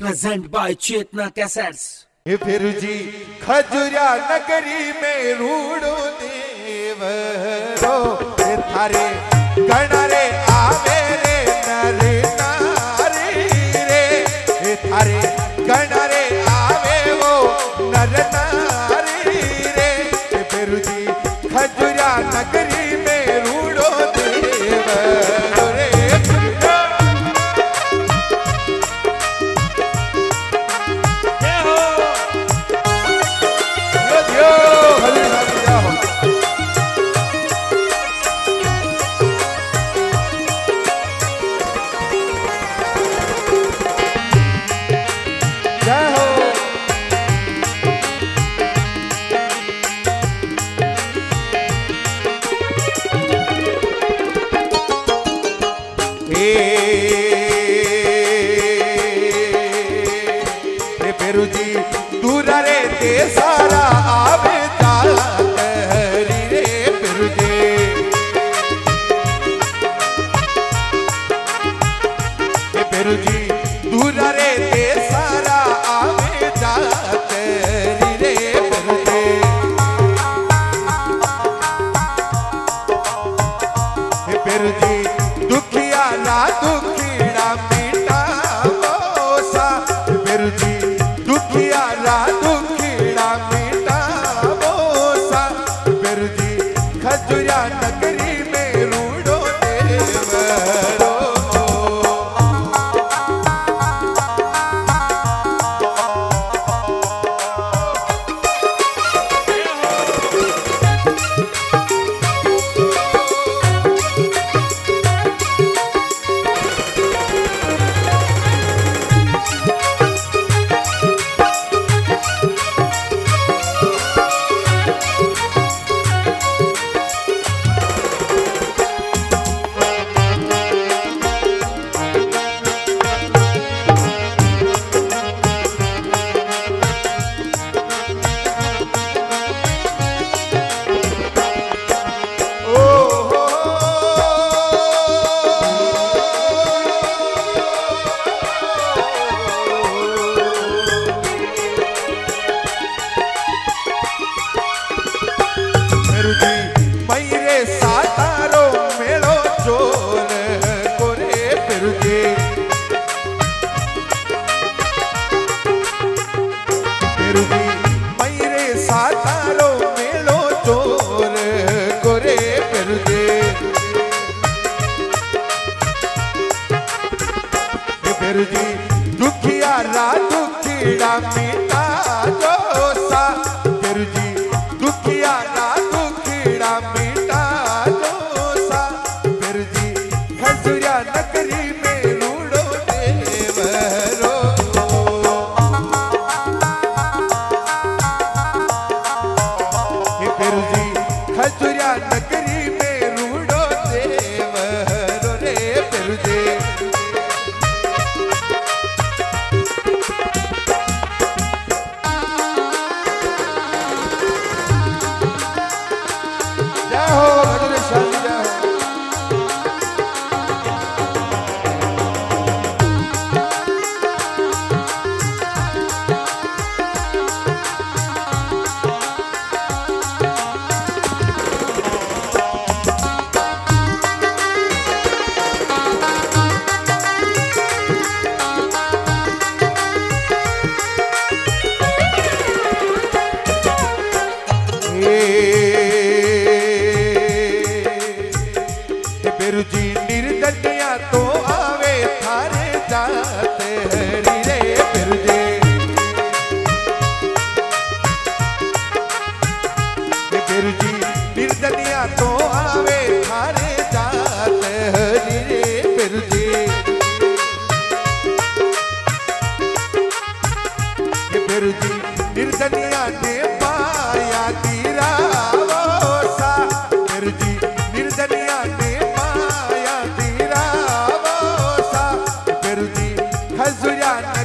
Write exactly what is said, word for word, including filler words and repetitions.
Present by Chetna cassettes. ये फिर जी खजुरा नगरी में रूड़ो देव रो थारे गणरे आवे रे नरे नारी रे ये थारे गणरे आवे वो नर नारी रे ये फिर जी खजुरा नगरी में रूड़ो देव रो रे सारा आवे हरी रे फिरुजे फिरुजी दूरा रे ते सारा आवे हरी रे फिरुजे फिरुजी दुखिया ना दुखीड़ा मीठा मोसा फिरुजी दुखिया ना खजुरा नगरी में रूड़ो देव रो दुखिया रा दुखीड़ा मीठा जोसा फिरुजी दुखिया रा दुखीड़ा मीठा जोसा फिरुजी खजुरा नगरी में रूड़ो देव रो फिरुजी खजुरा नगरी में रूड़ो देव रो रे फिरुजी फिरुजी निर्दनिया तो आवे थारे जाते हरी रे फिरुजे फिरुजी निर्दनिया तो आवे थारे जाते हरी रे फिरुजे फिरुजी निर्दनिया ने पाया तीरा सा फिरुजी निर्दनिया ने खजुरा